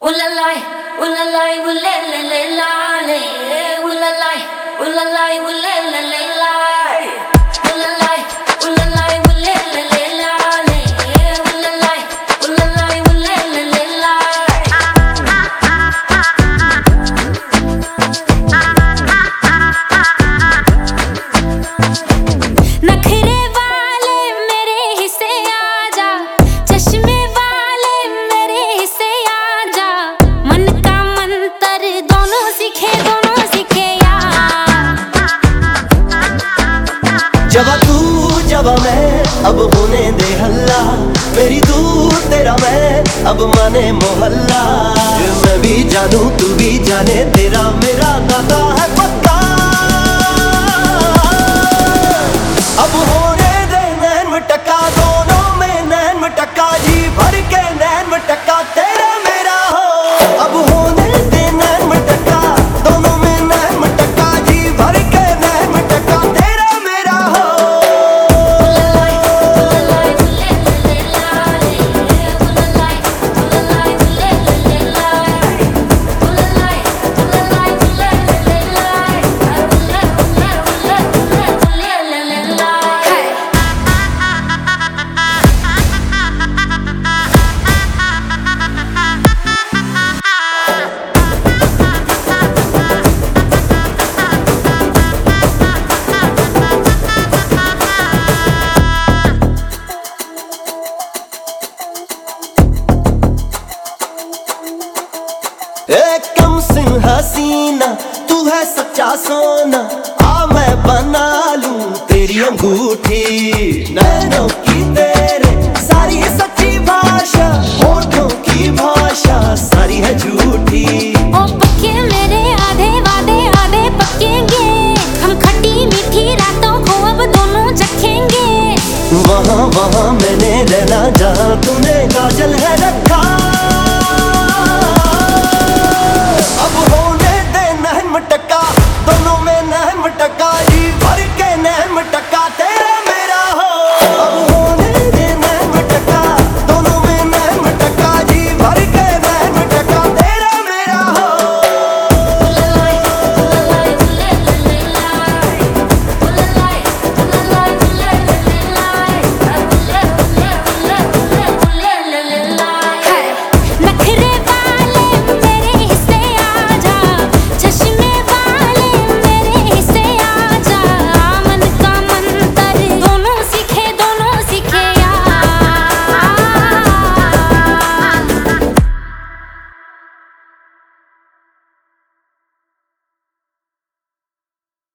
Ooh-la-la, ooh-la-la, ooh-la-la-la-la, ooh-la-la, ooh-la-la, ooh-la-la-la-la, ooh-la-la, ooh-la-la, ooh-la-la-la-la, ooh-la-la, ooh-la-la, ooh-la-la-la-la. नखरे वाले मेरे हिस्से आजा, चश्मे वाले मेरे हिस्से आजा, मन का मंत्र दोनों सीखे यार। जब तू जब मैं अब होने दे हल्ला, मेरी तू तेरा मैं अब माने मोहल्ला। मैं भी जानू तू भी जाने, तेरा मेरा नाता है पक्का। अब होने दे नैन मटक्का, दोनों में नैन मटक्का, जी भर के नैन मटक्का तेरा मेरा हो। अब होने दे नैन मटक्का, दोनों में नैन मटक्का, जी भर के नैन मटक्का तेरा मेरा हो। कम सिंह हसीना तू है सच्चा सोना, आ मैं बना लूं तेरी अंगूठी। नैनों की तेरे सारी सच्ची भाषा, होठों की भाषा सारी है झूठी। ओ पक्के मेरे आधे वादे आधे पक्केंगे, हम खट्टी मीठी रातों को अब दोनों चखेंगे। वहाँ वहाँ मैंने रहना जहाँ तूने काजल है रखा।